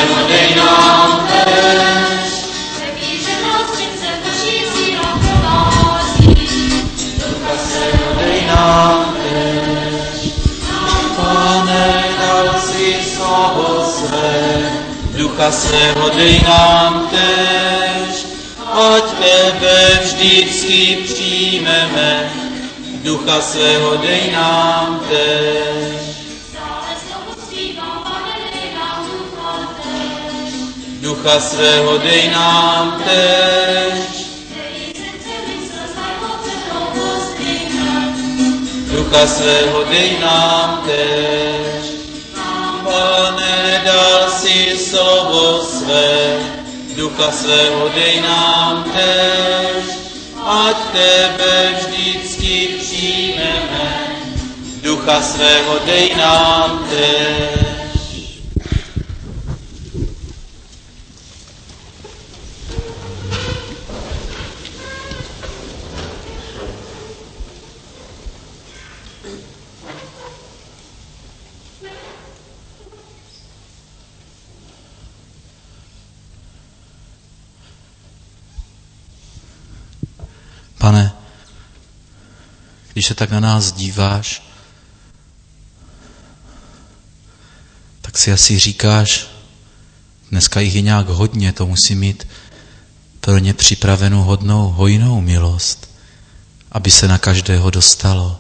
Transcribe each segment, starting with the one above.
svého dej nám též. Přebíře nás přece naší síla provází. Ducha svého dej nám též. Pane, dal si slovo své, Ducha svého dej nám též. Ať tebe vždycky přijmeme, Ducha svého dej nám též. Ducha svého dej nám též. Ducha svého dej nám též. Pane, dal si slovo své, Ducha svého dej nám též. Ať tebe vždycky přijmeme, Ducha svého dej nám též. Pane, když se tak na nás díváš, tak si asi říkáš, dneska jich je nějak hodně, to musí mít pro ně připravenou hodnou, hojnou milost, aby se na každého dostalo.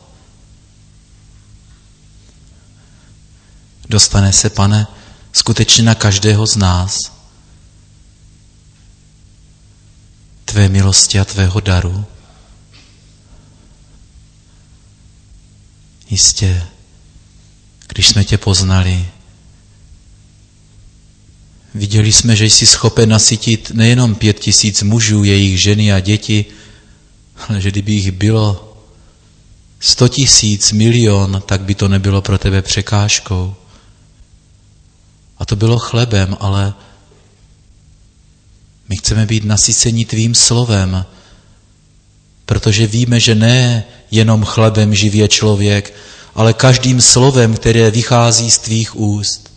Dostane se, Pane, skutečně na každého z nás tvé milosti a tvého daru. Jistě, když jsme tě poznali, viděli jsme, že jsi schopen nasytit nejenom 5 000 mužů, jejich ženy a děti, ale že kdyby jich bylo 100 000, milion, tak by to nebylo pro tebe překážkou. A to bylo chlebem, ale my chceme být nasyceni tvým slovem, protože víme, že ne jenom chlebem živě člověk, ale každým slovem, které vychází z tvých úst.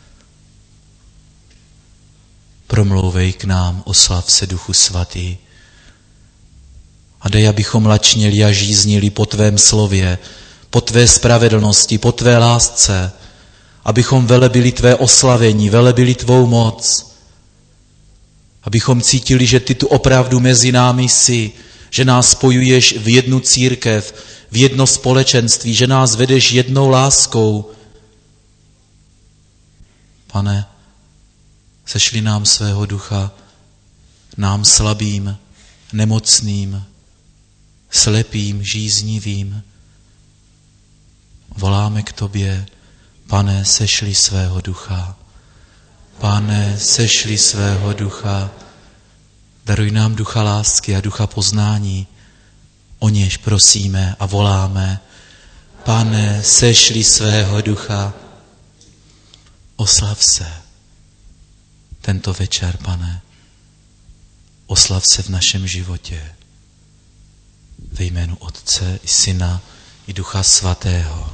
Promlouvej k nám, oslav se, Duchu Svatý. A dej, abychom lačněli a žíznili po tvém slově, po tvé spravedlnosti, po tvé lásce, abychom velebili tvé oslavení, velebili tvou moc, abychom cítili, že ty tu opravdu mezi námi jsi, že nás spojuješ v jednu církev, v jedno společenství, že nás vedeš jednou láskou. Pane, sešli nám svého ducha, nám slabým, nemocným, slepým, žíznivým. Voláme k tobě, Pane, sešli svého ducha. Pane, sešli svého ducha. Daruj nám ducha lásky a ducha poznání. O něž prosíme a voláme. Pane, sešli svého ducha. Oslav se tento večer, Pane. Oslav se v našem životě. Ve jménu Otce i Syna i Ducha Svatého.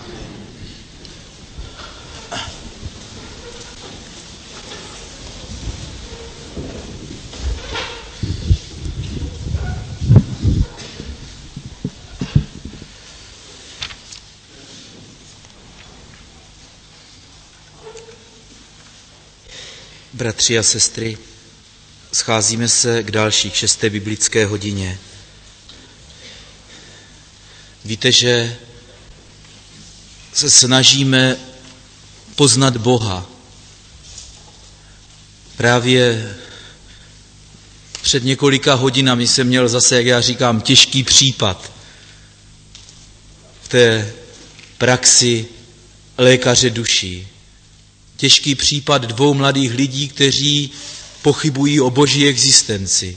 Bratři a sestry, scházíme se k další, k 6. biblické hodině. Víte, že se snažíme poznat Boha. Právě před několika hodinami jsem měl zase, jak já říkám, těžký případ v té praxi lékaře duší. Těžký případ 2 mladých lidí, kteří pochybují o boží existenci.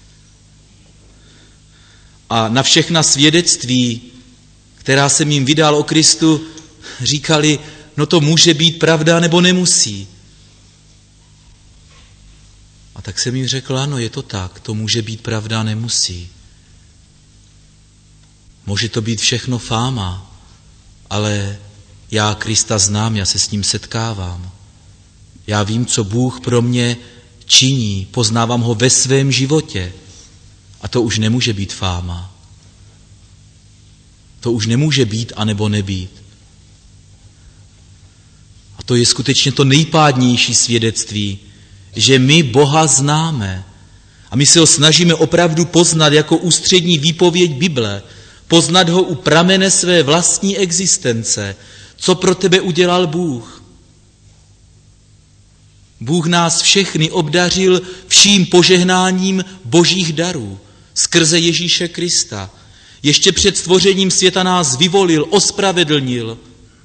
A na všechna svědectví, která jsem jim vydal o Kristu, říkali, no to může být pravda, nebo nemusí. A tak jsem jim řekl, ano, je to tak, to může být pravda, nemusí. Může to být všechno fáma, ale já Krista znám, já se s ním setkávám. Já vím, co Bůh pro mě činí, poznávám ho ve svém životě. A to už nemůže být fáma. To už nemůže být anebo nebýt. A to je skutečně to nejpádnější svědectví, že my Boha známe. A my se ho snažíme opravdu poznat jako ústřední výpověď Bible, poznat ho u pramene své vlastní existence, co pro tebe udělal Bůh. Bůh nás všechny obdařil vším požehnáním božích darů skrze Ježíše Krista. Ještě před stvořením světa nás vyvolil, ospravedlnil.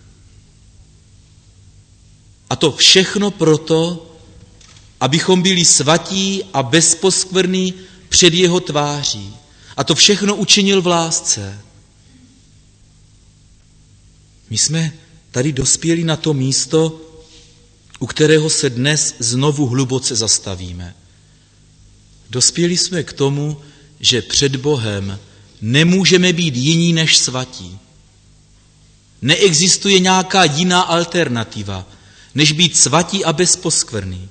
A to všechno proto, abychom byli svatí a bezposkvrní před jeho tváří. A to všechno učinil v lásce. My jsme tady dospěli na to místo, u kterého se dnes znovu hluboce zastavíme. Dospěli jsme k tomu, že před Bohem nemůžeme být jiní než svatí. Neexistuje nějaká jiná alternativa, než být svatí a bezposkvrný.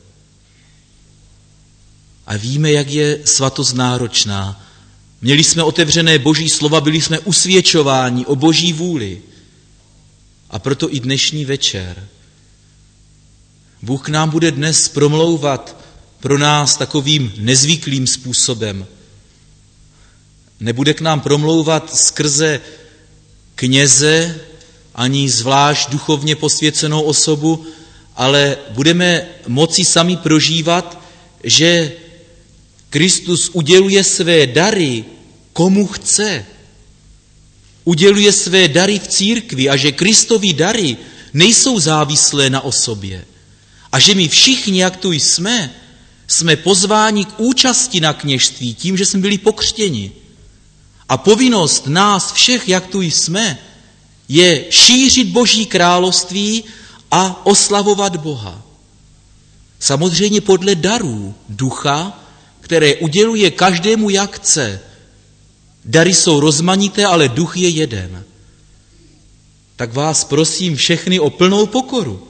A víme, jak je svatost náročná. Měli jsme otevřené boží slova, byli jsme usvědčováni o boží vůli. A proto i dnešní večer Bůh k nám bude dnes promlouvat pro nás takovým nezvyklým způsobem. Nebude k nám promlouvat skrze kněze, ani zvlášť duchovně posvěcenou osobu, ale budeme moci sami prožívat, že Kristus uděluje své dary, komu chce. Uděluje své dary v církvi a že Kristovi dary nejsou závislé na osobě. A že my všichni, jak tu jsme pozváni k účasti na kněžství tím, že jsme byli pokřtěni. A povinnost nás všech, jak tu jsme, je šířit Boží království a oslavovat Boha. Samozřejmě podle darů ducha, které uděluje každému jak chce. Dary jsou rozmanité, ale duch je jeden. Tak vás prosím všechny o plnou pokoru,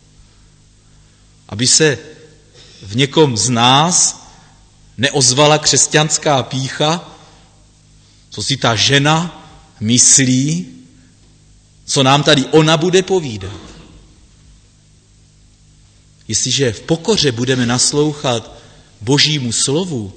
aby se v někom z nás neozvala křesťanská pýcha, co si ta žena myslí, co nám tady ona bude povídat. Jestliže v pokoře budeme naslouchat Božímu slovu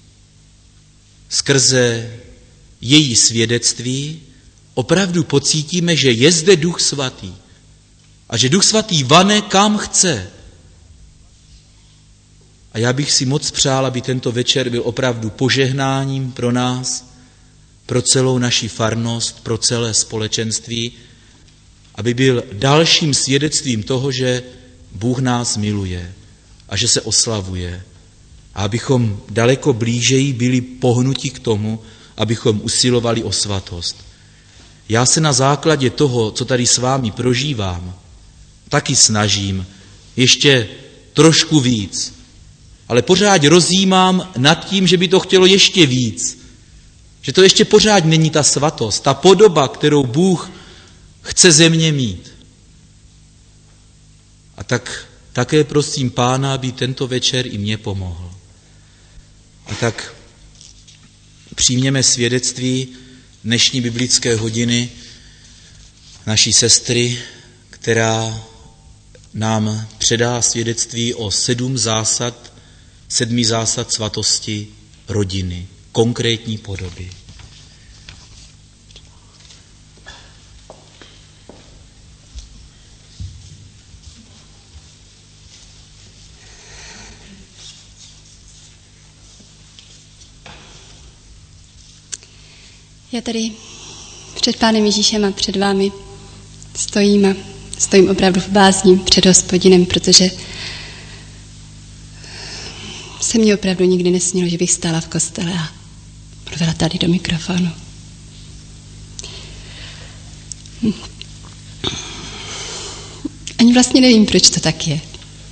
skrze její svědectví, opravdu pocítíme, že je zde Duch Svatý a že Duch Svatý vane kam chce. A já bych si moc přál, aby tento večer byl opravdu požehnáním pro nás, pro celou naši farnost, pro celé společenství, aby byl dalším svědectvím toho, že Bůh nás miluje a že se oslavuje. A abychom daleko blížeji byli pohnuti k tomu, abychom usilovali o svatost. Já se na základě toho, co tady s vámi prožívám, taky snažím ještě trošku víc. Ale pořád rozjímám nad tím, že by to chtělo ještě víc. Že to ještě pořád není ta svatost, ta podoba, kterou Bůh chce ze mě mít. A tak také prosím Pána, aby tento večer i mě pomohl. A tak přijměme svědectví dnešní biblické hodiny naší sestry, která nám předá svědectví o 7 zásad svatosti rodiny, konkrétní podoby. Já tady před Pánem Ježíšem a před vámi stojím opravdu v bázni před Hospodinem, protože se mně opravdu nikdy nesnilo, že bych stála v kostele a mluvila tady do mikrofonu. Ani vlastně nevím, proč to tak je.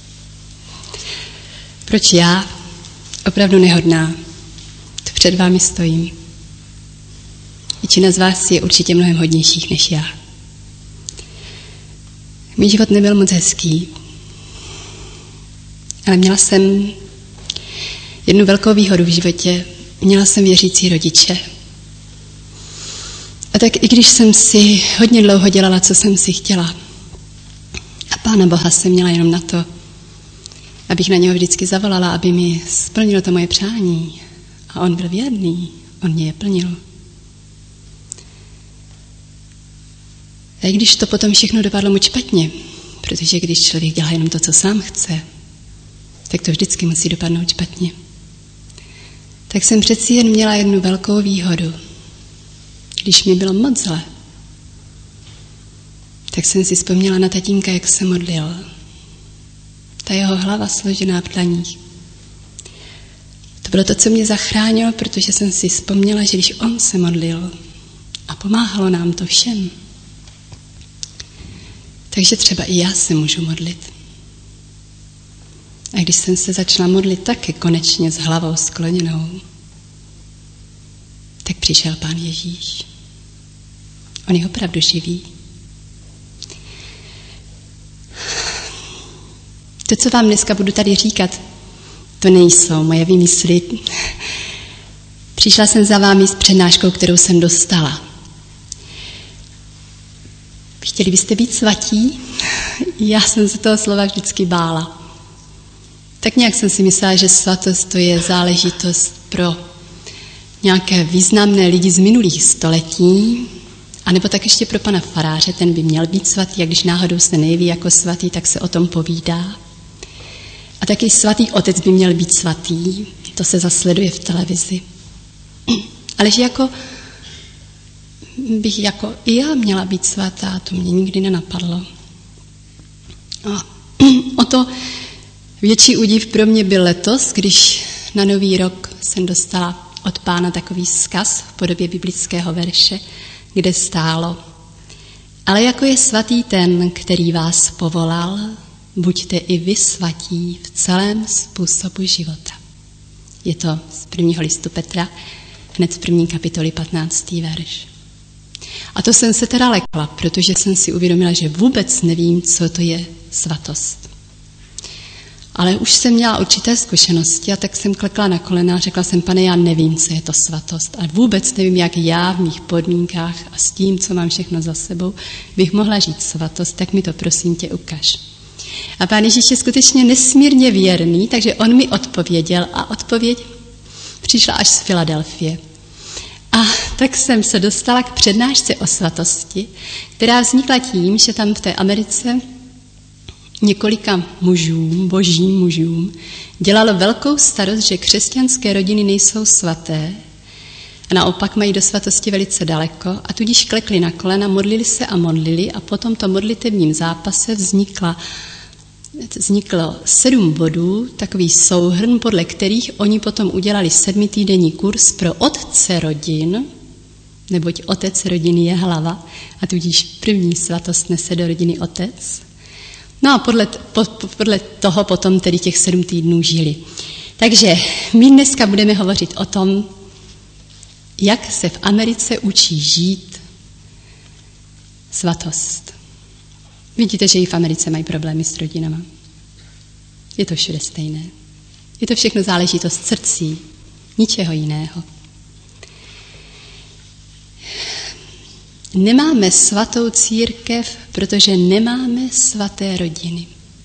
Proč já, opravdu nehodná, tu před vámi stojím. Většina z vás je určitě mnohem hodnějších než já. Můj život nebyl moc hezký. Ale měla jsem jednu velkou výhodu v životě. Měla jsem věřící rodiče. A tak i když jsem si hodně dlouho dělala, co jsem si chtěla, a Pána Boha jsem měla jenom na to, abych na něho vždycky zavolala, aby mi splnil to moje přání. A on byl věrný, on mě je plnil. A i když to potom všechno dopadlo moc špatně, protože když člověk dělá jenom to, co sám chce, tak to vždycky musí dopadnout špatně. Tak jsem přeci jen měla jednu velkou výhodu. Když mi bylo moc zle, tak jsem si vzpomněla na tatínka, jak se modlil. Ta jeho hlava složená v dlaních. To bylo to, co mě zachránilo, protože jsem si vzpomněla, že když on se modlil a pomáhalo nám to všem, takže třeba i já se můžu modlit. A když jsem se začala modlit taky konečně s hlavou skloněnou, tak přišel Pán Ježíš. On je opravdu živý. To, co vám dneska budu tady říkat, to nejsou moje výmysly. Přišla jsem za vámi s přednáškou, kterou jsem dostala. Chtěli byste být svatí? Já jsem se toho slova vždycky bála. Tak nějak jsem si myslela, že svatost to je záležitost pro nějaké významné lidi z minulých století, anebo tak ještě pro pana faráře, ten by měl být svatý, a když náhodou se nejeví jako svatý, tak se o tom povídá. A taky svatý otec by měl být svatý, to se zasleduje v televizi. Ale že bych jako i já měla být svatá, to mě nikdy nenapadlo. A o to větší údiv pro mě byl letos, když na Nový rok jsem dostala od Pána takový vzkaz v podobě biblického verše, kde stálo: ale jako je svatý ten, který vás povolal, buďte i vy svatí v celém způsobu života. Je to z 1. listu Petra, hned v 1. kapitoli 15. verš. A to jsem se teda lekla, protože jsem si uvědomila, že vůbec nevím, co to je svatost. Ale už jsem měla určité zkušenosti a tak jsem klekla na kolena a řekla jsem: Pane, já nevím, co je to svatost. A vůbec nevím, jak já v mých podmínkách a s tím, co mám všechno za sebou, bych mohla žít svatost, tak mi to prosím tě ukaž. A Pán Ježíš je skutečně nesmírně věrný, takže on mi odpověděl a odpověď přišla až z Filadelfie. A tak jsem se dostala k přednášce o svatosti, která vznikla tím, že tam v té Americe několika mužům, božím mužům, dělalo velkou starost, že křesťanské rodiny nejsou svaté a naopak mají do svatosti velice daleko, a tudíž klekli na kolena, modlili se a modlili, a po tomto modlitevním zápase vzniklo 7 bodů, takový souhrn, podle kterých oni potom udělali 7týdenní kurz pro otce rodin, neboť otec rodiny je hlava, a tudíž první svatost nese do rodiny otec. No a podle toho potom tedy těch 7 týdnů žili. Takže my dneska budeme hovořit o tom, jak se v Americe učí žít svatost. Vidíte, že i v Americe mají problémy s rodinama. Je to všude stejné. Je to všechno záležitost srdcí, ničeho jiného. Nemáme svatou církev, protože nemáme svaté rodiny.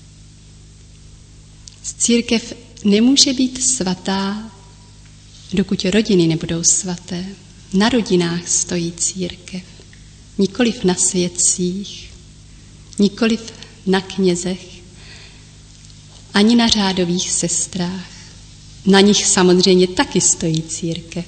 Církev nemůže být svatá, dokud rodiny nebudou svaté. Na rodinách stojí církev, nikoliv na svědcích, nikoliv na knězech, ani na řádových sestrách. Na nich samozřejmě taky stojí církev.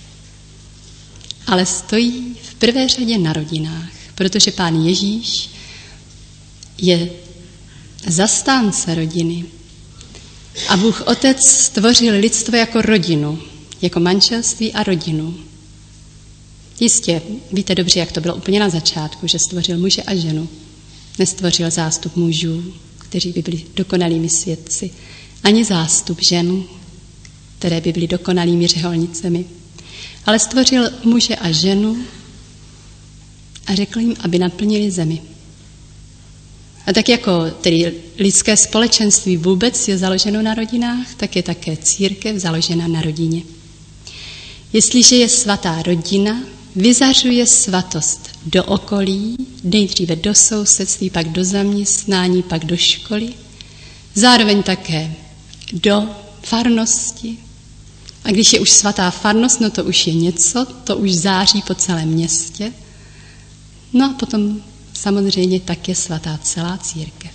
Ale stojí v prvé řadě na rodinách, protože Pán Ježíš je zastánce rodiny. A Bůh Otec stvořil lidstvo jako rodinu, jako manželství a rodinu. Jistě, víte dobře, jak to bylo úplně na začátku, že stvořil muže a ženu. Nestvořil zástup mužů, kteří by byli dokonalými svědci, ani zástup žen, které by byly dokonalými řeholnicemi. Ale stvořil muže a ženu a řekl jim, aby naplnili zemi. A tak jako tedy lidské společenství vůbec je založeno na rodinách, tak je také církev založena na rodině. Jestliže je svatá rodina, vyzařuje svatost do okolí, nejdříve do sousedství, pak do zaměstnání, pak do školy, zároveň také do farnosti. A když je už svatá farnost, no to už je něco, to už září po celém městě. No a potom samozřejmě tak je svatá celá církev.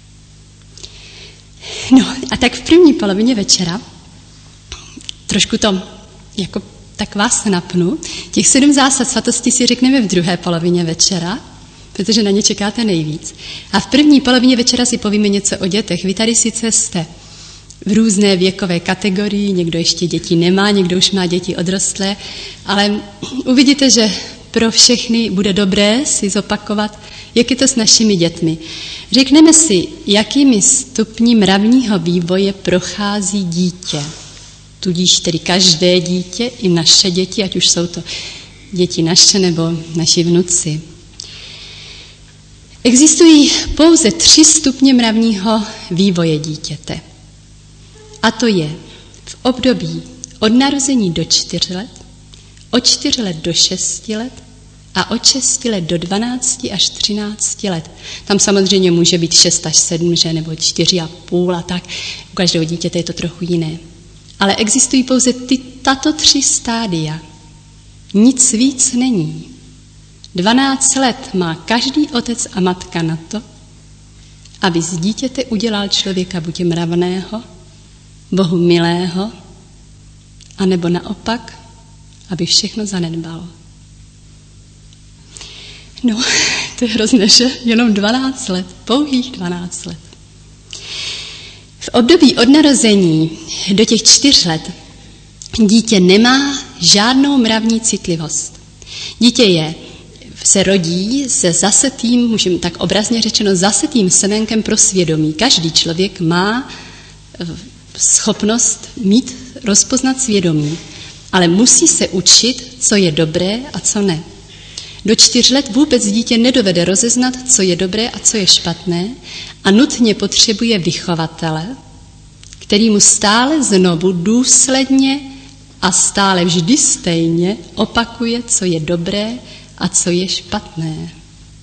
No a tak v první polovině večera, trošku to jako tak vás napnu, těch 7 zásad svatosti si řekneme v druhé polovině večera, protože na ně čekáte nejvíc. A v první polovině večera si povíme něco o dětech. Vy tady sice jste v různé věkové kategorii, někdo ještě děti nemá, někdo už má děti odrostlé, ale uvidíte, že pro všechny bude dobré si zopakovat, jak je to s našimi dětmi. Řekneme si, jakými stupni mravního vývoje prochází dítě. Tudíž tedy každé dítě, i naše děti, ať už jsou to děti naše nebo naši vnuci. Existují pouze 3 stupně mravního vývoje dítěte. A to je v období od narození do 4 let, od 4 let do 6 let a od 6 let do 12 až 13 let. Tam samozřejmě může být 6 až 7, že, nebo 4,5 a tak. U každého dítěte je to trochu jiné. Ale existují pouze tato 3 stádia. Nic víc není. 12 let má každý otec a matka na to, aby z dítěte udělal člověka buď mravného, Bohu milého, anebo naopak, aby všechno zanedbalo. No, to je hrozné, že? Jenom 12 let, pouhých 12 let. V období od narození do těch 4 let dítě nemá žádnou mravní citlivost. Dítě se rodí se zasetým, můžeme tak obrazně řečeno, zasetým semenkem pro svědomí. Každý člověk má schopnost rozpoznat svědomí, ale musí se učit, co je dobré a co ne. Do 4 let vůbec dítě nedovede rozeznat, co je dobré a co je špatné a nutně potřebuje vychovatele, který mu stále znovu důsledně a stále vždy stejně opakuje, co je dobré a co je špatné.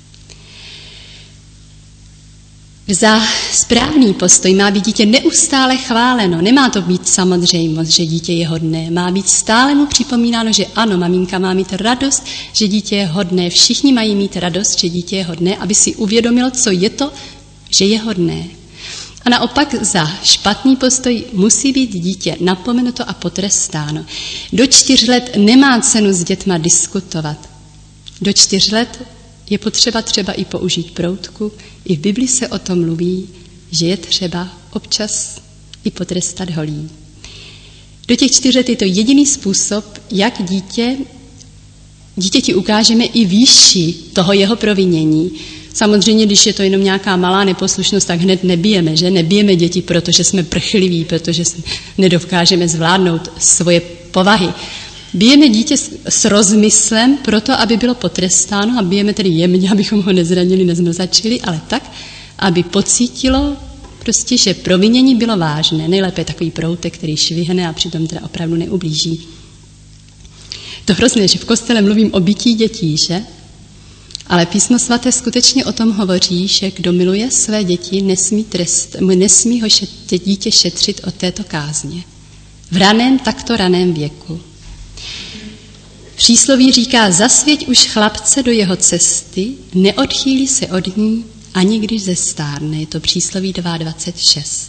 Za správný postoj má být dítě neustále chváleno. Nemá to být samozřejmost, že dítě je hodné. Má být stále mu připomínáno, že ano, maminka má mít radost, že dítě je hodné. Všichni mají mít radost, že dítě je hodné, aby si uvědomilo, co je to, že je hodné. A naopak za špatný postoj musí být dítě napomenuto a potrestáno. Do 4 let nemá cenu s dětma diskutovat. Do 4 let je potřeba třeba i použít proutku. I v Bibli se o tom mluví, že je třeba občas i potrestat holí. Do těch 4 let je to jediný způsob, jak dítěti ukážeme i výši toho jeho provinění. Samozřejmě, když je to jenom nějaká malá neposlušnost, tak hned nebijeme, že? Nebijeme děti, protože jsme prchliví, protože nedokážeme zvládnout svoje povahy. Bijeme dítě s rozmyslem proto, aby bylo potrestáno a bijeme tedy jemně, abychom ho nezranili, nezmrzačili, ale tak, aby pocítilo prostě, že provinění bylo vážné. Nejlépe je takový proutek, který švihne a přitom teda opravdu neublíží. To hrozné, že v kostele mluvím o bití dětí, že? Ale Písmo svaté skutečně o tom hovoří, že kdo miluje své děti, nesmí ho dítě šetřit od této kázně. V takto raném věku. Přísloví říká, zasvěť už chlapce do jeho cesty, neodchýlí se od ní, ani když zestárne. Je to přísloví 2.26.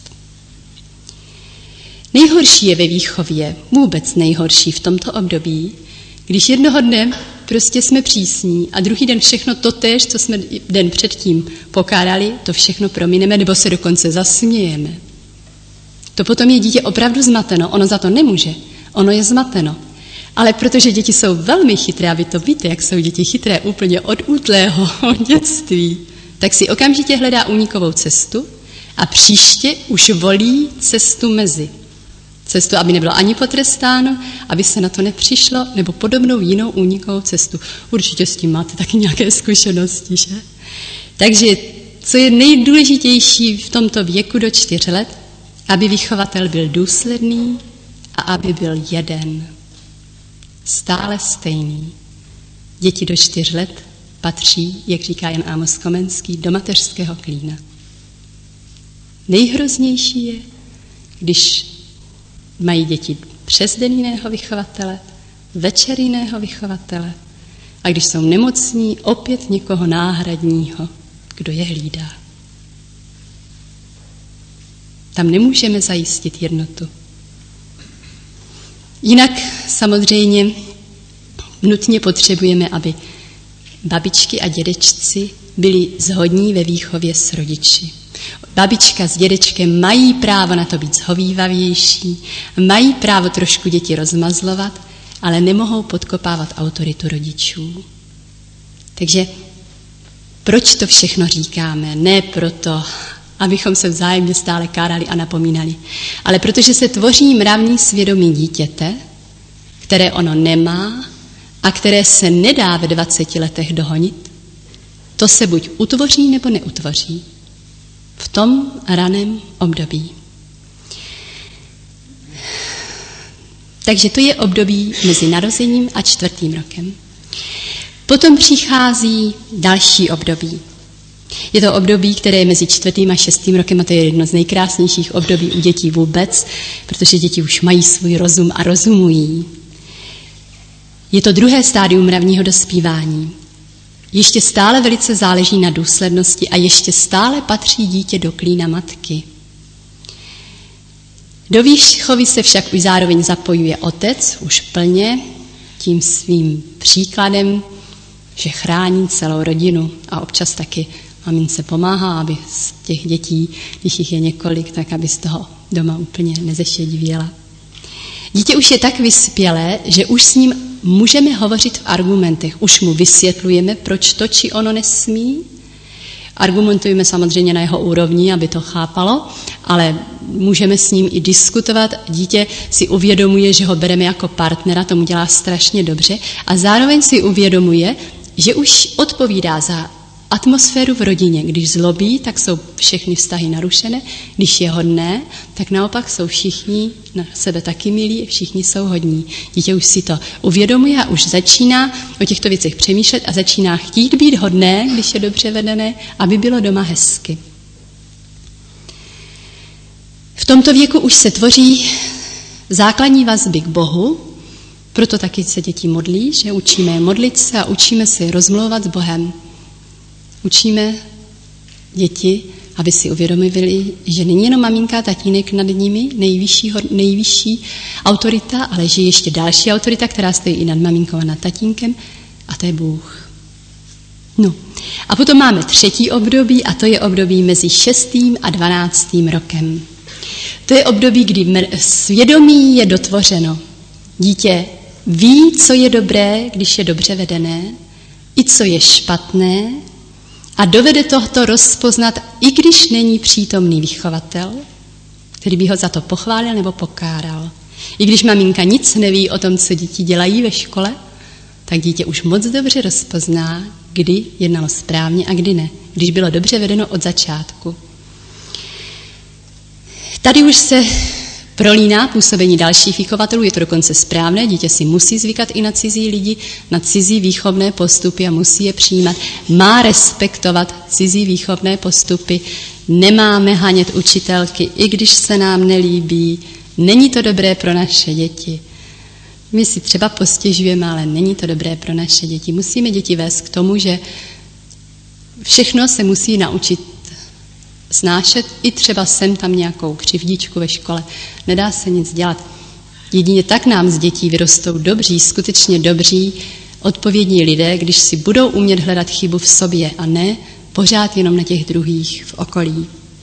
Nejhorší je ve výchově, vůbec nejhorší v tomto období, když jednoho dne prostě jsme přísní a druhý den všechno totéž, co jsme den předtím pokárali, to všechno promineme nebo se dokonce zasmějeme. To potom je dítě opravdu zmateno, ono za to nemůže, ono je zmateno. Ale protože děti jsou velmi chytré, a vy to víte, jak jsou děti chytré úplně od útlého dětství, tak si okamžitě hledá únikovou cestu a příště už volí cestu mezi. Cestu, aby nebylo ani potrestáno, aby se na to nepřišlo, nebo podobnou jinou únikovou cestu. Určitě s tím máte taky nějaké zkušenosti, že? Takže Co je nejdůležitější v tomto věku do 4 let? Aby vychovatel byl důsledný a aby byl jeden. Stále stejný. Děti do 4 let patří, jak říká Jan Amos Komenský, do mateřského klína. Nejhroznější je, když mají děti přes den jiného vychovatele, večer jiného vychovatele a když jsou nemocní, opět někoho náhradního, kdo je hlídá. Tam nemůžeme zajistit jednotu. Jinak samozřejmě nutně potřebujeme, aby babičky a dědečci byli shodní ve výchově s rodiči. Babička s dědečkem mají právo na to být shovívavější, mají právo trošku děti rozmazlovat, ale nemohou podkopávat autoritu rodičů. Takže proč to všechno říkáme? Ne proto, abychom se vzájemně stále kárali a napomínali, ale protože se tvoří mravní svědomí dítěte, které ono nemá a které se nedá ve 20 letech dohonit, to se buď utvoří, nebo neutvoří. V tom raném období. Takže to je období mezi narozením a 4. rokem. Potom přichází další období. Je to období, které je mezi 4. a 6. rokem a to je jedno z nejkrásnějších období u dětí vůbec, protože děti už mají svůj rozum a rozumují. Je to 2. stádium mravního dospívání. Ještě stále velice záleží na důslednosti a ještě stále patří dítě do klína matky. Do výchovy se však už zároveň zapojuje otec už plně tím svým příkladem, že chrání celou rodinu a občas taky mamince pomáhá, aby z těch dětí, když jich je několik, tak aby z toho doma úplně nezešedivěla. Dítě už je tak vyspělé, že už s ním můžeme hovořit v argumentech. Už mu vysvětlujeme, proč to či ono nesmí. Argumentujeme samozřejmě na jeho úrovni, aby to chápalo, ale můžeme s ním i diskutovat. Dítě si uvědomuje, že ho bereme jako partnera, tomu dělá strašně dobře a zároveň si uvědomuje, že už odpovídá za atmosféru v rodině. Když zlobí, tak jsou všechny vztahy narušené. Když je hodné, tak naopak jsou všichni na sebe taky milí, všichni jsou hodní. Dítě už si to uvědomuje a už začíná o těchto věcech přemýšlet a začíná chtít být hodné, když je dobře vedené, aby bylo doma hezky. V tomto věku už se tvoří základní vazby k Bohu, proto taky se děti modlí, že učíme je modlit se a učíme se rozmlouvat s Bohem. Učíme děti, aby si uvědomili, že není jenom maminka a tatínek nad nimi, nejvyšší autorita, ale že je ještě další autorita, která stojí i nad maminkou a nad tatínkem, a to je Bůh. No. A potom máme 3. období a to je období mezi 6. a 12. rokem. To je období, kdy svědomí je dotvořeno. Dítě ví, co je dobré, když je dobře vedené, i co je špatné, a dovede tohoto rozpoznat, i když není přítomný vychovatel, který by ho za to pochválil nebo pokáral. I když maminka nic neví o tom, co děti dělají ve škole, tak dítě už moc dobře rozpozná, kdy jednalo správně a kdy ne. Když bylo dobře vedeno od začátku. Tady už se prolíná působení dalších vychovatelů, je to dokonce správné, dítě si musí zvykat i na cizí lidi, na cizí výchovné postupy a musí je přijímat. Má respektovat cizí výchovné postupy, nemáme hanět učitelky, i když se nám nelíbí, není to dobré pro naše děti. My si třeba postěžujeme, ale není to dobré pro naše děti. Musíme děti vést k tomu, že všechno se musí naučit snášet, i třeba sem tam nějakou křivdičku ve škole. Nedá se nic dělat. Jedině tak nám z dětí vyrostou dobří, skutečně dobří, odpovědní lidé, když si budou umět hledat chybu v sobě a ne pořád jenom na těch druhých v okolí.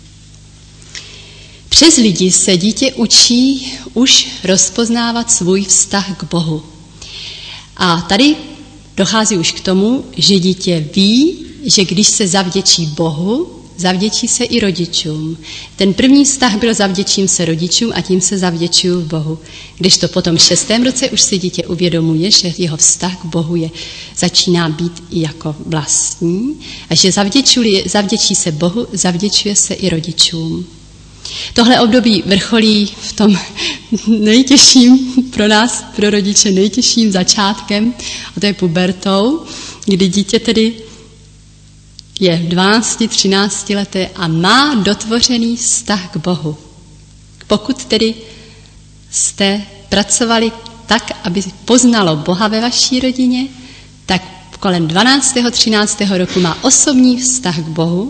Přes lidi se dítě učí už rozpoznávat svůj vztah k Bohu. A tady dochází už k tomu, že dítě ví, že když se zavděčí Bohu, zavděčí se i rodičům. Ten první vztah byl zavděčím se rodičům a tím se zavděčuju Bohu. Když to potom v 6. roce už si dítě uvědomuje, že jeho vztah k Bohu začíná být i jako vlastní a že zavděčí se Bohu, zavděčuje se i rodičům. Tohle období vrcholí v tom nejtěžším pro nás, pro rodiče, nejtěžším začátkem, a to je pubertou, kdy dítě tedy je 12-13 leté a má dotvořený vztah k Bohu. Pokud tedy jste pracovali tak, aby poznalo Boha ve vaší rodině, tak kolem 12. 13. roku má osobní vztah k Bohu.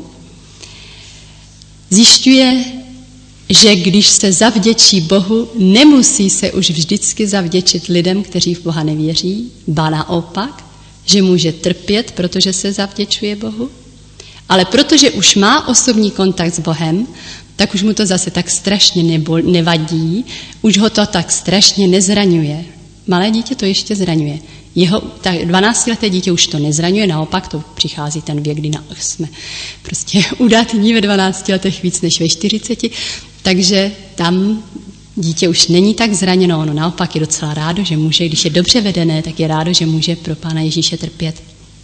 Zjišťuje, že když se zavděčí Bohu, nemusí se už vždycky zavděčit lidem, kteří v Boha nevěří, ba naopak, že může trpět, protože se zavděčuje Bohu. Ale protože už má osobní kontakt s Bohem, tak už mu to zase tak strašně nevadí, už ho to tak strašně nezraňuje. Malé dítě to ještě zraňuje. Jeho 12leté dítě už to nezraňuje, naopak to přichází ten věk, kdy jsme prostě udatní ve 12 letech víc než ve 40, takže tam dítě už není tak zraněno, ono naopak je docela rádo, že může, když je dobře vedené, tak je rádo, že může pro Pána Ježíše trpět.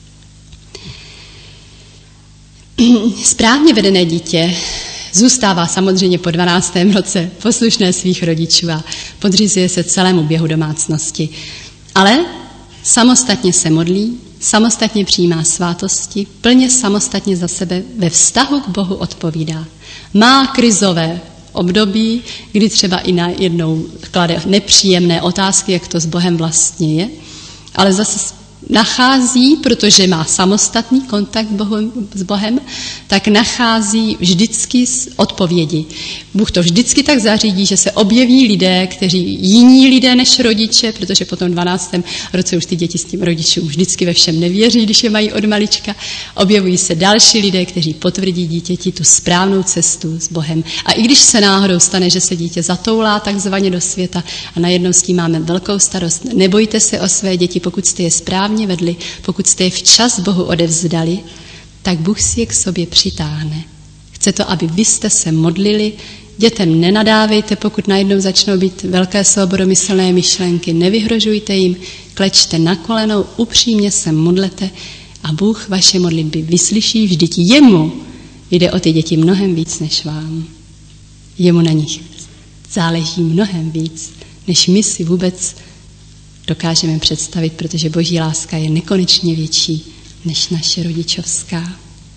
Správně vedené dítě zůstává samozřejmě po 12. roce poslušné svých rodičů a podřizuje se celému běhu domácnosti. Ale samostatně se modlí, samostatně přijímá svátosti, plně samostatně za sebe ve vztahu k Bohu odpovídá. Má krizové období, kdy třeba i najednou klade nepříjemné otázky, jak to s Bohem vlastně je, ale zase nachází, protože má samostatný kontakt s Bohem, tak nachází vždycky odpovědi. Bůh to vždycky tak zařídí, že se objeví lidé, kteří jiní lidé než rodiče, protože po tom 12. roce už ty děti s tím rodičům vždycky ve všem nevěří, když je mají od malička. Objevují se další lidé, kteří potvrdí dítěti tu správnou cestu s Bohem. A i když se náhodou stane, že se dítě zatoulá takzvaně do světa a najednou s tím máme velkou starost, nebojte se o své děti, pokud jste je správně vedli, pokud jste je včas Bohu odevzdali, tak Bůh si je k sobě přitáhne. Chce to, aby vy jste se modlili, dětem nenadávejte, pokud najednou začnou být velké souboromyslné myšlenky, nevyhrožujte jim, klečte na kolenou, upřímně se modlete a Bůh vaše modlitby vyslyší, vždyť jemu jde o ty děti mnohem víc než vám. Jemu na nich záleží mnohem víc, než my si vůbec dokážeme představit, protože Boží láska je nekonečně větší než naše rodičovská.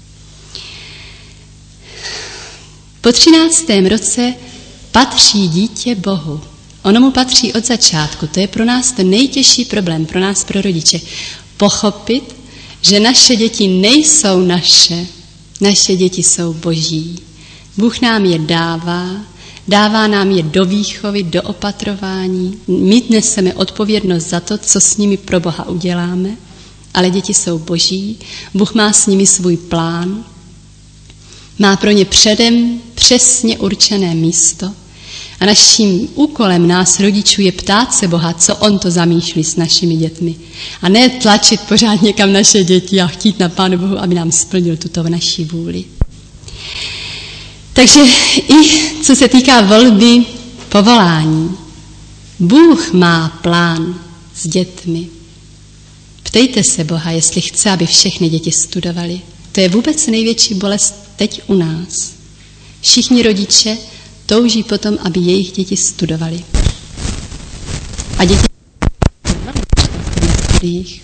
Po 13. roce patří dítě Bohu. Ono mu patří od začátku. To je pro nás ten nejtěžší problém, pro nás, pro rodiče. Pochopit, že naše děti nejsou naše. Naše děti jsou Boží. Bůh nám je dává nám je do výchovy, do opatrování. My neseme odpovědnost za to, co s nimi pro Boha uděláme, ale děti jsou Boží. Bůh má s nimi svůj plán, má pro ně předem přesně určené místo a naším úkolem nás rodičů je ptát se Boha, co on to zamýšlí s našimi dětmi. A ne tlačit pořád někam naše děti a chtít na Pánu Bohu, aby nám splnil tuto naší vůli. Takže i co se týká volby povolání, Bůh má plán s dětmi. Ptejte se Boha, jestli chce, aby všechny děti studovaly. To je vůbec největší bolest teď u nás. Všichni rodiče touží potom, aby jejich děti studovaly. A děti na studiích.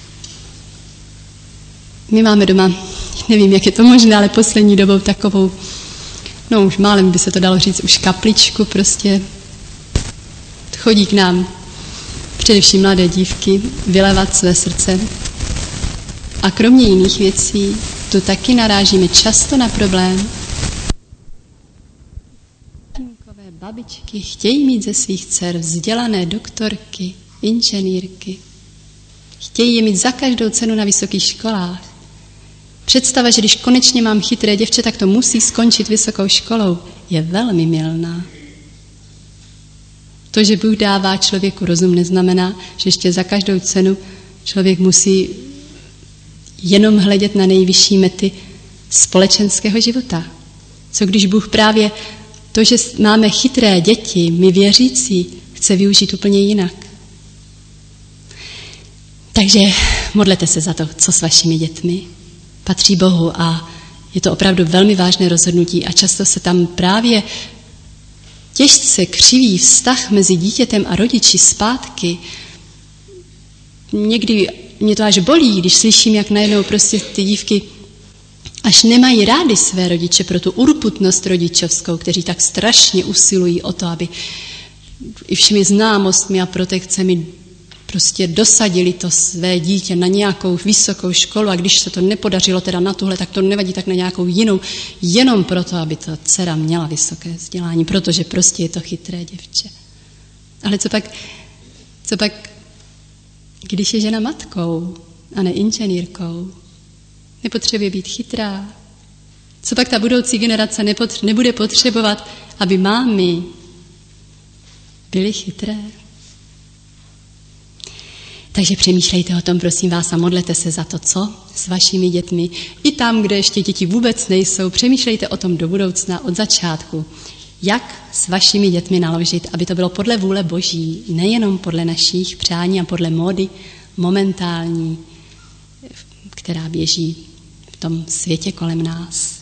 My máme doma, nevím, jak je to možné, ale poslední dobou takovou, no už málem by se to dalo říct, už kapličku prostě. Chodí k nám především mladé dívky vylevat své srdce. A kromě jiných věcí tu taky narážíme často na problém. Babičky chtějí mít ze svých dcer vzdělané doktorky, inženýrky. Chtějí je mít za každou cenu na vysokých školách. Představa, že když konečně mám chytré děvče, tak to musí skončit vysokou školou, je velmi mylná. To, že Bůh dává člověku rozum, neznamená, že ještě za každou cenu člověk musí jenom hledět na nejvyšší mety společenského života. Co když Bůh právě to, že máme chytré děti, my věřící, chce využít úplně jinak? Takže modlete se za to, co s vašimi dětmi. Patří Bohu a je to opravdu velmi vážné rozhodnutí a často se tam právě těžce křiví vztah mezi dítětem a rodiči zpátky. Někdy mě to až bolí, když slyším, jak najednou prostě ty dívky až nemají rády své rodiče pro tu urputnost rodičovskou, kteří tak strašně usilují o to, aby i všemi známostmi a protekcemi prostě dosadili to své dítě na nějakou vysokou školu a když se to nepodařilo teda na tuhle, tak to nevadí, tak na nějakou jinou, jenom proto, aby ta dcera měla vysoké vzdělání, protože prostě je to chytré děvče. Ale co pak, když je žena matkou a ne inženýrkou, nepotřebuje být chytrá? Co pak ta budoucí generace nebude potřebovat, aby mámy byly chytré? Takže přemýšlejte o tom, prosím vás, a modlete se za to, co s vašimi dětmi. I tam, kde ještě děti vůbec nejsou, přemýšlejte o tom do budoucna, od začátku. Jak s vašimi dětmi naložit, aby to bylo podle vůle Boží, nejenom podle našich přání a podle módy momentální, která běží v tom světě kolem nás.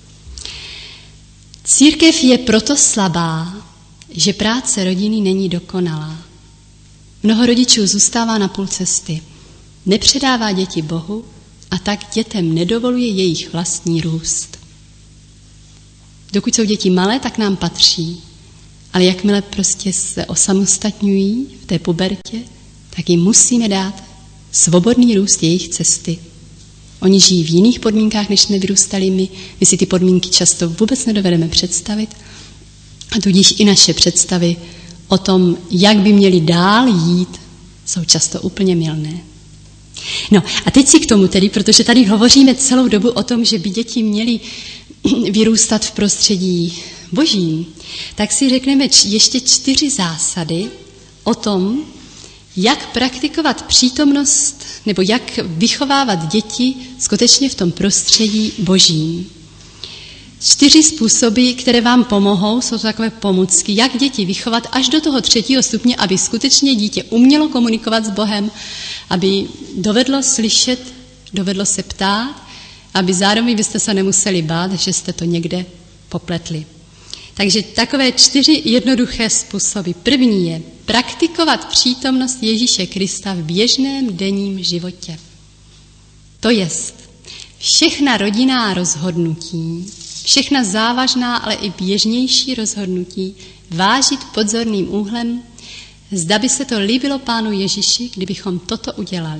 Církev je proto slabá, že práce rodiny není dokonalá. Mnoho rodičů zůstává na půl cesty, nepředává děti Bohu a tak dětem nedovoluje jejich vlastní růst. Dokud jsou děti malé, tak nám patří, ale jakmile prostě se osamostatňují v té pubertě, tak jim musíme dát svobodný růst jejich cesty. Oni žijí v jiných podmínkách, než jsme vyrůstali my. My si ty podmínky často vůbec nedovedeme představit a tudíž i naše představy o tom, jak by měli dál jít, jsou často úplně mylné. No a teď si k tomu tedy, protože tady hovoříme celou dobu o tom, že by děti měly vyrůstat v prostředí Božím, tak si řekneme ještě 4 zásady o tom, jak praktikovat přítomnost nebo jak vychovávat děti skutečně v tom prostředí Božím. 4 způsoby, které vám pomohou, jsou to takové pomůcky, jak děti vychovat až do toho 3. stupně, aby skutečně dítě umělo komunikovat s Bohem, aby dovedlo slyšet, dovedlo se ptát, aby zároveň byste se nemuseli bát, že jste to někde popletli. Takže takové 4 jednoduché způsoby. První je praktikovat přítomnost Ježíše Krista v běžném denním životě. To jest všechna rodinná rozhodnutí, všechna závažná, ale i běžnější rozhodnutí vážit podzorným úhlem, zda by se to líbilo Pánu Ježíši, kdybychom toto udělali.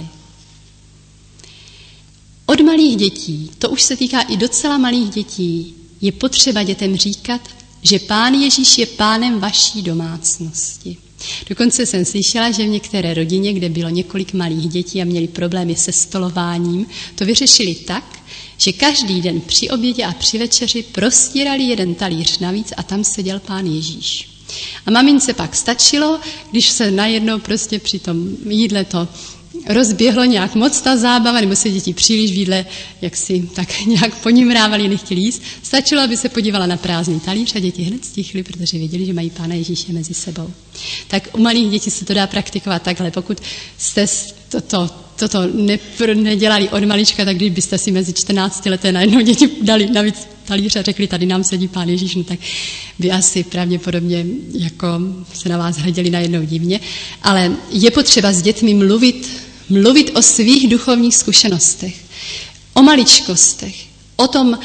Od malých dětí, to už se týká i docela malých dětí, je potřeba dětem říkat, že Pán Ježíš je pánem vaší domácnosti. Dokonce jsem slyšela, že v některé rodině, kde bylo několik malých dětí a měli problémy se stolováním, to vyřešili tak, že každý den při obědě a při večeři prostírali jeden talíř navíc a tam seděl Pán Ježíš. A mamince pak stačilo, když se najednou prostě při tom jídle to rozběhlo nějak moc ta zábava, nebo se děti příliš v jídle, jak si tak nějak ponimrávali, nechtěli jíst. Stačilo, aby se podívala na prázdný talíř a děti hned stichly, protože věděli, že mají Pána Ježíše mezi sebou. Tak u malých dětí se to dá praktikovat takhle. Pokud jste toto nedělali od malička, tak když byste si mezi 14 leté najednou děti dali navíc talíř a řekli, tady nám sedí Pán Ježíš, no tak by asi pravděpodobně jako se na vás hleděli najednou divně. Ale je potřeba s dětmi mluvit o svých duchovních zkušenostech, o maličkostech, o tom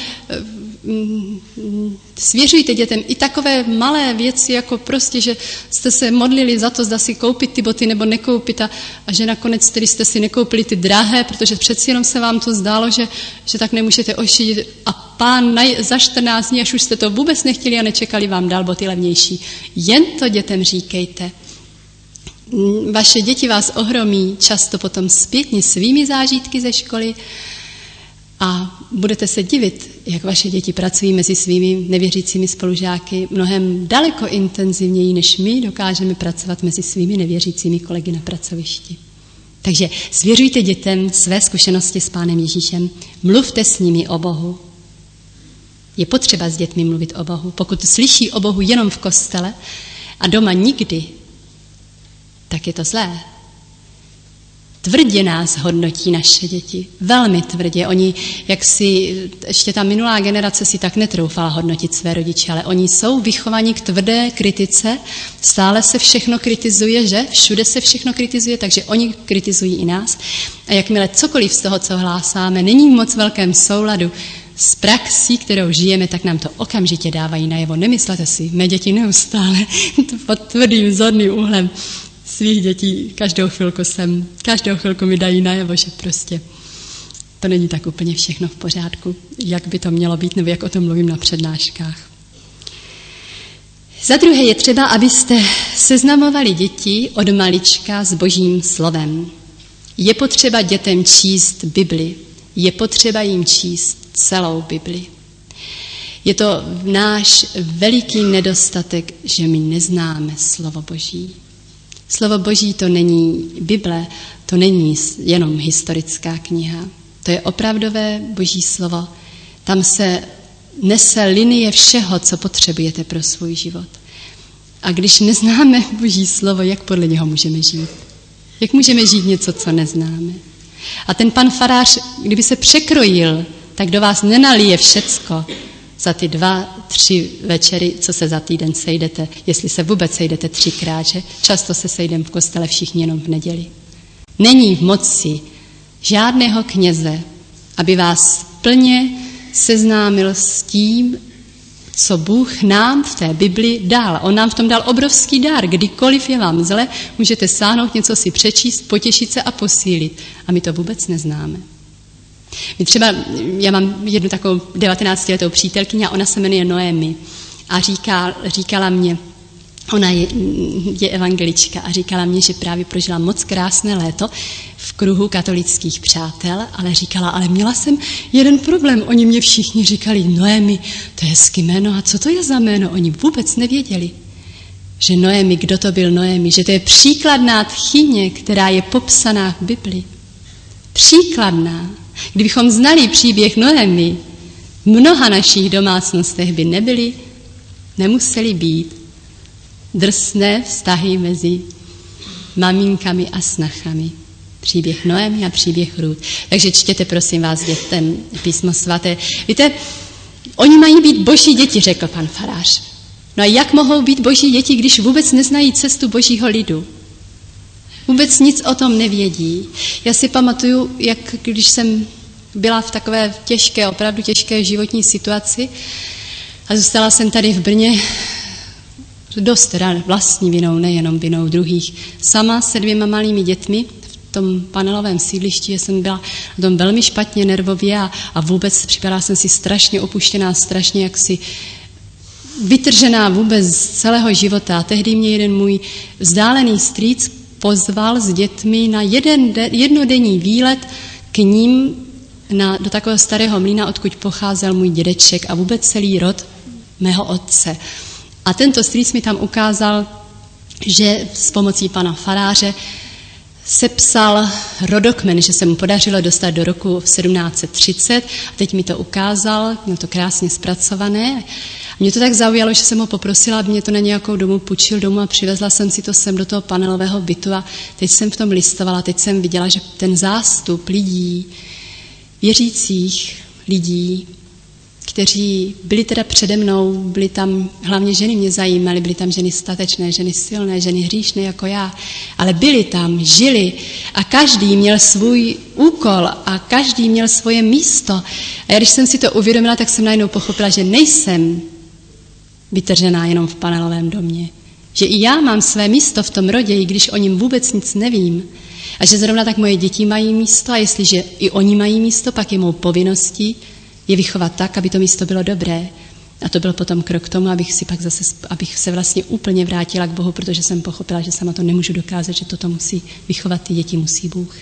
svěřujte dětem i takové malé věci, jako prostě, že jste se modlili za to, zda si koupit ty boty nebo nekoupit a že nakonec tedy jste si nekoupili ty drahé, protože přeci jenom se vám to zdálo, že tak nemůžete ošidit a Pán za 14 dní, až už jste to vůbec nechtěli a nečekali, vám dal boty levnější. Jen to dětem říkejte. Vaše děti vás ohromí často potom zpětně svými zážitky ze školy a budete se divit, jak vaše děti pracují mezi svými nevěřícími spolužáky mnohem daleko intenzivněji, než my dokážeme pracovat mezi svými nevěřícími kolegy na pracovišti. Takže svěřujte dětem své zkušenosti s Pánem Ježíšem, mluvte s nimi o Bohu, Je potřeba s dětmi mluvit o Bohu. Pokud slyší o Bohu jenom v kostele a doma nikdy, tak je to zlé. Tvrdě nás hodnotí naše děti. Velmi tvrdě. Oni, jak si, ještě ta minulá generace si tak netroufala hodnotit své rodiče, ale oni jsou vychovaní k tvrdé kritice. Stále se všechno kritizuje, že? Všude se všechno kritizuje, takže oni kritizují i nás. A jakmile cokoliv z toho, co hlásáme, není v moc velkém souladu s praxí, kterou žijeme, tak nám to okamžitě dávají najevo. Nemyslete si, mé děti neustále pod tvrdým zorným úhlem svých dětí každou chvilku mi dají najevo, že prostě to není tak úplně všechno v pořádku, jak by to mělo být, nebo jak o tom mluvím na přednáškách. Za druhé je třeba, abyste seznamovali děti od malička s Božím slovem. Je potřeba dětem číst Bibli. Je potřeba jim číst celou Bibli. Je to náš veliký nedostatek, že my neznáme slovo Boží. Slovo Boží to není Bible, to není jenom historická kniha. To je opravdové Boží slovo. Tam se nese linie všeho, co potřebujete pro svůj život. A když neznáme Boží slovo, jak podle něho můžeme žít? Jak můžeme žít něco, co neznáme? A ten pan farář, kdyby se překrojil, tak do vás nenalije všecko za ty 2-3 večery, co se za týden sejdete, jestli se vůbec sejdete 3krát, že? Často se sejdeme v kostele všichni jenom v neděli. Není v moci žádného kněze, aby vás plně seznámil s tím, co Bůh nám v té Bibli dal. On nám v tom dal obrovský dar. Kdykoliv je vám zle, můžete sáhnout, něco si přečíst, potěšit se a posílit. A my to vůbec neznáme. Já mám jednu takovou 19letou přítelkyni a ona se jmenuje Noemi. A říkala mě, ona je evangelička a říkala mě, že právě prožila moc krásné léto v kruhu katolických přátel, ale říkala, ale měla jsem jeden problém. Oni mě všichni říkali, Noemi, to je hezký jméno, a co to je za jméno? Oni vůbec nevěděli, že Noemi, kdo to byl Noemi, že to je příkladná tchyně, která je popsaná v Bibli. Příkladná. Kdybychom znali příběh Noemi, v mnoha našich domácnostech by nemuseli být drsné vztahy mezi maminkami a snachami. Příběh Noemi a příběh Rút. Takže čtěte, prosím vás, dětem písmo svaté. Víte, oni mají být boží děti, řekl pan farář. No a jak mohou být boží děti, když vůbec neznají cestu božího lidu? Vůbec nic o tom nevědí. Já si pamatuju, jak když jsem byla v takové těžké, opravdu těžké životní situaci a zůstala jsem tady v Brně dost teda vlastní vinou, nejenom vinou druhých, sama se 2 malými dětmi v tom panelovém sídlišti, jsem byla v tom velmi špatně nervově a vůbec připadala jsem si strašně opuštěná, strašně jaksi vytržená vůbec z celého života. A tehdy mě jeden můj vzdálený strýc pozval s dětmi na jednodenní výlet k ním do takového starého mlýna, odkud pocházel můj dědeček a vůbec celý rod mého otce. A tento strýc mi tam ukázal, že s pomocí pana faráře sepsal rodokmen, že se mu podařilo dostat do roku 1730 a teď mi to ukázal, měl to krásně zpracované. Mě to tak zaujalo, že jsem ho poprosila, aby mě to na nějakou domu půjčil domů a přivezla jsem si to sem do toho panelového bytu a teď jsem v tom listovala, teď jsem viděla, že ten zástup lidí, věřících lidí, kteří byli teda přede mnou, byly tam, hlavně ženy mě zajímaly, byly tam ženy statečné, ženy silné, ženy hříšné jako já, ale byli tam, žili a každý měl svůj úkol a každý měl svoje místo. A já, když jsem si to uvědomila, tak jsem najednou pochopila, že nejsem vytržená jenom v panelovém domě. Že i já mám své místo v tom rodě, i když o něm vůbec nic nevím. A že zrovna tak moje děti mají místo a jestliže i oni mají místo, pak je mou povinností je vychovat tak, aby to místo bylo dobré. A to byl potom krok k tomu, abych se vlastně úplně vrátila k Bohu, protože jsem pochopila, že sama to nemůžu dokázat, že toto musí vychovat ty děti, musí Bůh.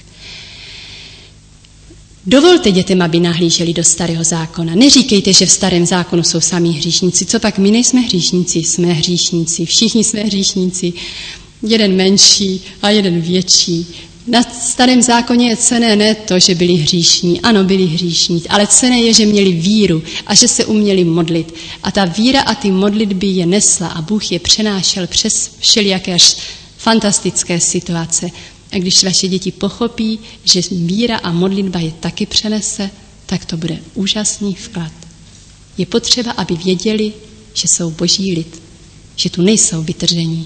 Dovolte dětem, aby nahlíželi do starého zákona. Neříkejte, že v starém zákonu jsou samí hříšníci. Co pak, my nejsme hříšníci, jsme hříšníci. Všichni jsme hříšníci. Jeden menší a jeden větší. Na Starém zákoně je cenné ne to, že byli hříšní. Ano, byli hříšní, ale cenné je, že měli víru a že se uměli modlit. A ta víra a ty modlitby je nesla a Bůh je přenášel přes všelijaké až fantastické situace. A když vaše děti pochopí, že víra a modlitba je taky přenese, tak to bude úžasný vklad. Je potřeba, aby věděli, že jsou boží lid, že tu nejsou vytržení.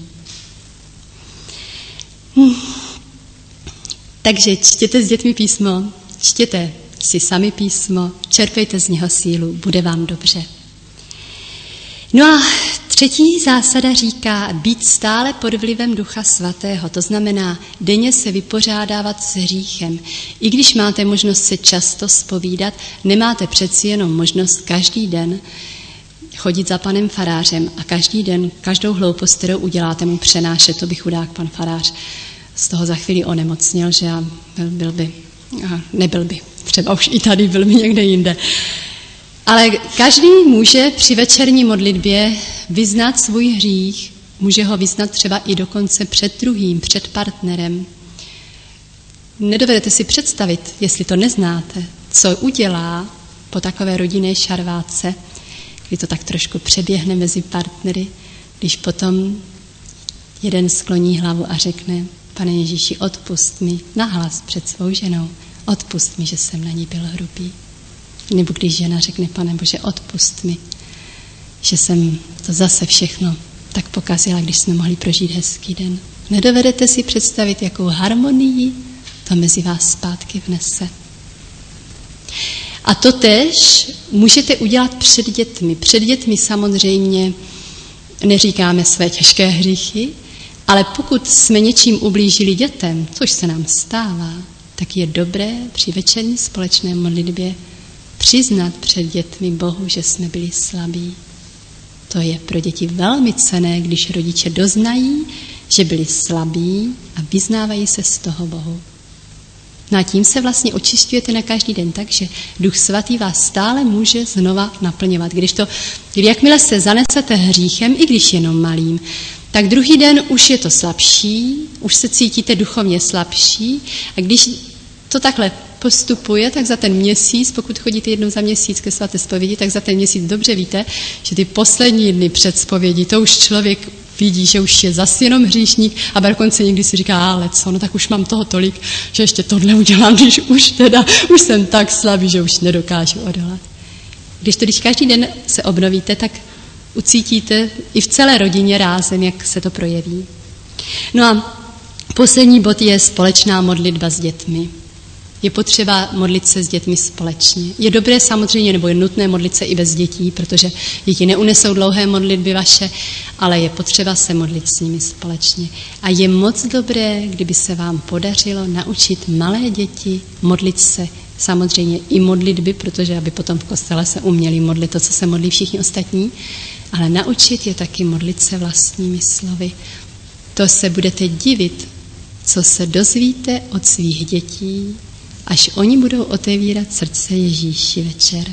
Takže čtěte s dětmi písmo, čtěte si sami písmo, čerpejte z něho sílu, bude vám dobře. No a třetí zásada říká být stále pod vlivem Ducha Svatého, to znamená denně se vypořádávat s hříchem. I když máte možnost se často zpovídat, nemáte přeci jenom možnost každý den chodit za panem farářem a každý den, každou hloupost, kterou uděláte, mu přenášet. To by chudák pan farář z toho za chvíli onemocněl, že nebyl by. Třeba už i tady byl by někde jinde. Ale každý může při večerní modlitbě vyznat svůj hřích, může ho vyznat třeba i dokonce před druhým, před partnerem. Nedovedete si představit, jestli to neznáte, co udělá po takové rodinné šarvátce, kdy to tak trošku přeběhne mezi partnery, když potom jeden skloní hlavu a řekne: Pane Ježíši, odpusť mi nahlas před svou ženou, odpusť mi, že jsem na ní byl hrubý. Nebo když žena řekne: Pane Bože, odpusť mi, že jsem to zase všechno tak pokazila, když jsme mohli prožít hezký den. Nedovedete si představit, jakou harmonii to mezi vás zpátky vnese. A to též můžete udělat před dětmi. Před dětmi samozřejmě neříkáme své těžké hříchy, ale pokud jsme něčím ublížili dětem, což se nám stává, tak je dobré při večerní společné modlitbě přiznat před dětmi Bohu, že jsme byli slabí. To je pro děti velmi cenné, když rodiče doznají, že byli slabí a vyznávají se z toho Bohu. No a tím se vlastně očišťujete na každý den, takže Duch Svatý vás stále může znova naplňovat. Jakmile se zanesete hříchem, i když jenom malým, tak druhý den už je to slabší, už se cítíte duchovně slabší a když to takhle postupuje, tak za ten měsíc, pokud chodíte jednou za měsíc ke svaté zpovědi, tak za ten měsíc dobře víte, že ty poslední dny před zpovědí, to už člověk vidí, že už je zas jenom hříšník a dokonce někdy si říká, ale co, no tak už mám toho tolik, že ještě tohle udělám, když už jsem tak slabý, že už nedokážu odolat. Když každý den se obnovíte, tak ucítíte i v celé rodině rázem, jak se to projeví. No a poslední bod je společná modlitba s dětmi. Je potřeba modlit se s dětmi společně. Je dobré samozřejmě, nebo je nutné modlit se i bez dětí, protože děti neunesou dlouhé modlitby vaše, ale je potřeba se modlit s nimi společně. A je moc dobré, kdyby se vám podařilo naučit malé děti modlit se samozřejmě i modlitby, protože aby potom v kostele se uměli modlit to, co se modlí všichni ostatní, ale naučit je taky modlit se vlastními slovy. To se budete divit, co se dozvíte od svých dětí, až oni budou otevírat srdce Ježíši večer.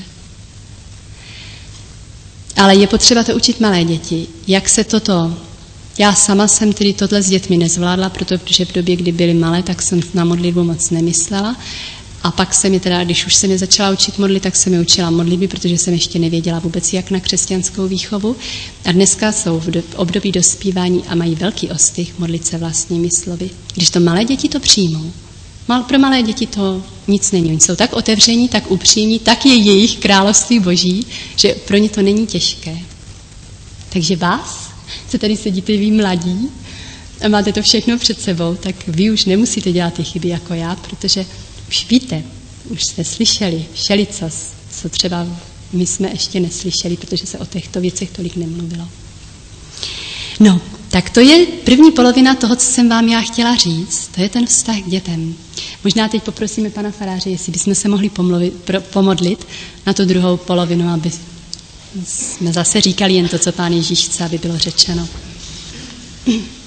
Ale je potřeba to učit malé děti. Jak se toto... Já sama jsem tedy tohle s dětmi nezvládla, protože v době, kdy byly malé, tak jsem na modlitbu moc nemyslela. A pak jsem je teda, když už jsem je začala učit modlit, tak jsem je učila modlitby, protože jsem ještě nevěděla vůbec jak na křesťanskou výchovu. A dneska jsou v období dospívání a mají velký ostych modlit se vlastními slovy. Když to malé děti to přijmou. Pro malé děti to nic není. Oni jsou tak otevření, tak upřímní, tak je jejich království boží, že pro ně to není těžké. Takže vás, co tady sedíte vy mladí a máte to všechno před sebou, tak vy už nemusíte dělat ty chyby jako já, protože už víte, už jste slyšeli všelico, co třeba my jsme ještě neslyšeli, protože se o těchto věcech tolik nemluvilo. No, tak to je první polovina toho, co jsem vám já chtěla říct. To je ten vztah k dětem. Možná teď poprosíme pana faráře, jestli bychom se mohli pomodlit na tu druhou polovinu, aby jsme zase říkali jen to, co pán Ježíš chce, aby bylo řečeno.